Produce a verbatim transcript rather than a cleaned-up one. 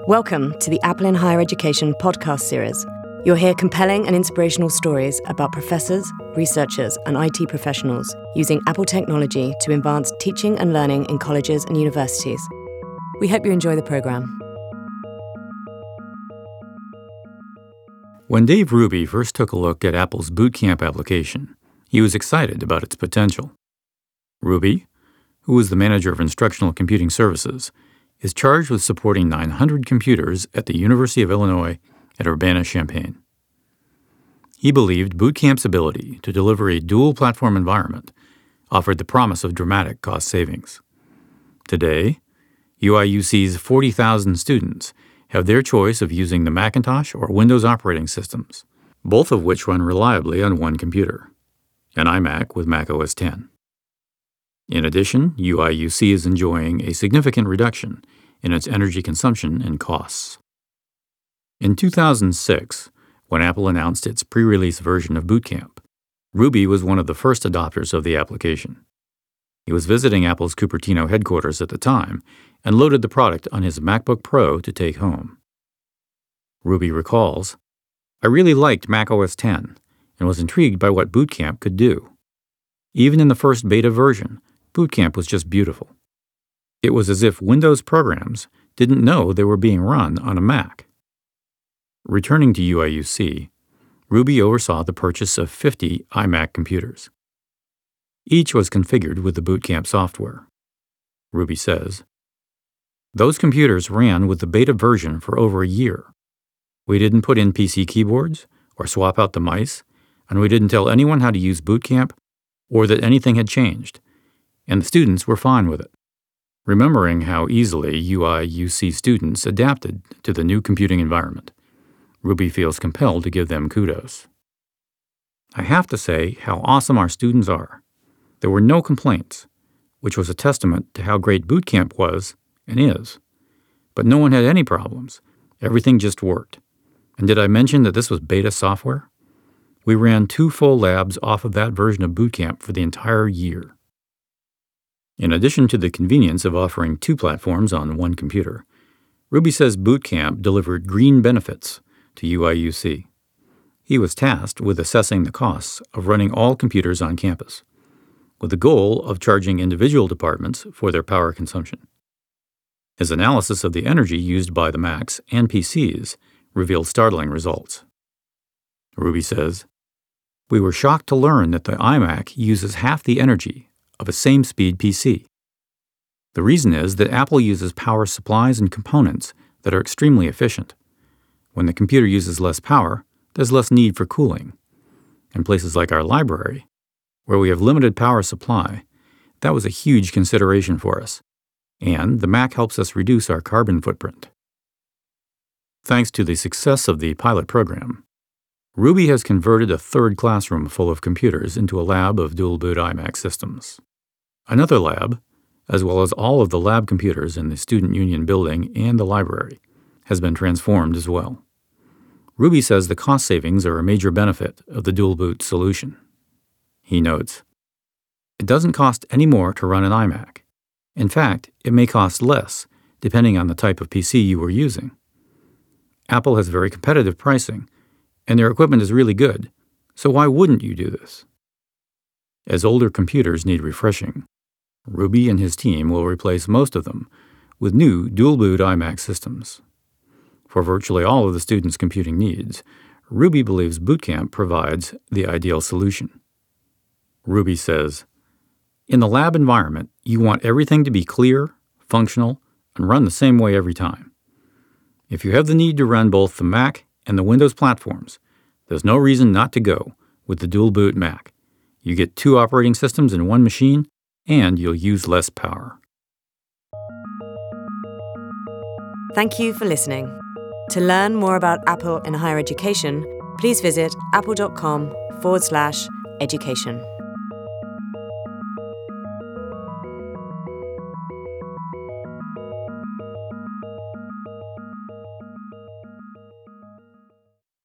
Welcome to the Apple in Higher Education podcast series. You'll hear compelling and inspirational stories about professors, researchers, and I T professionals using Apple technology to advance teaching and learning in colleges and universities. We hope you enjoy the program. When Dave Ruby first took a look at Apple's Boot Camp application, he was excited about its potential. Ruby, who is the manager of instructional computing services, is charged with supporting nine hundred computers at the University of Illinois at Urbana-Champaign. He believed Boot Camp's ability to deliver a dual-platform environment offered the promise of dramatic cost savings. Today, U I U C's forty thousand students have their choice of using the Macintosh or Windows operating systems, both of which run reliably on one computer, an iMac with Mac O S ten. In addition, U I U C is enjoying a significant reduction in its energy consumption and costs. In two thousand six, when Apple announced its pre-release version of Boot Camp, Ruby was one of the first adopters of the application. He was visiting Apple's Cupertino headquarters at the time and loaded the product on his MacBook Pro to take home. Ruby recalls, "I really liked Mac O S ten and was intrigued by what Boot Camp could do. Even in the first beta version, Boot Camp was just beautiful. It was as if Windows programs didn't know they were being run on a Mac." Returning to U I U C, Ruby oversaw the purchase of fifty iMac computers. Each was configured with the Boot Camp software. Ruby says, "Those computers ran with the beta version for over a year. We didn't put in P C keyboards or swap out the mice, and we didn't tell anyone how to use Boot Camp or that anything had changed, and the students were fine with it." Remembering how easily U I U C students adapted to the new computing environment, Ruby feels compelled to give them kudos. "I have to say how awesome our students are. There were no complaints, which was a testament to how great Boot Camp was and is. But no one had any problems. Everything just worked. And did I mention that this was beta software? We ran two full labs off of that version of Boot Camp for the entire year." In addition to the convenience of offering two platforms on one computer, Ruby says Boot Camp delivered green benefits to U I U C. He was tasked with assessing the costs of running all computers on campus, with the goal of charging individual departments for their power consumption. His analysis of the energy used by the Macs and P Cs revealed startling results. Ruby says, "We were shocked to learn that the iMac uses half the energy of a same-speed P C. The reason is that Apple uses power supplies and components that are extremely efficient. When the computer uses less power, there's less need for cooling. In places like our library, where we have limited power supply, that was a huge consideration for us, and the Mac helps us reduce our carbon footprint." Thanks to the success of the pilot program, Ruby has converted a third classroom full of computers into a lab of dual-boot iMac systems. Another lab, as well as all of the lab computers in the Student Union building and the library, has been transformed as well. Ruby says the cost savings are a major benefit of the dual-boot solution. He notes, "It doesn't cost any more to run an iMac. In fact, it may cost less, depending on the type of P C you were using. Apple has very competitive pricing, and their equipment is really good, so why wouldn't you do this?" As older computers need refreshing, Ruby and his team will replace most of them with new dual-boot iMac systems. For virtually all of the students' computing needs, Ruby believes Boot Camp provides the ideal solution. Ruby says, "In the lab environment, you want everything to be clear, functional, and run the same way every time. If you have the need to run both the Mac and the Windows platforms, there's no reason not to go with the dual-boot Mac. You get two operating systems in one machine, and you'll use less power." Thank you for listening. To learn more about Apple in higher education, please visit apple.com forward slash education.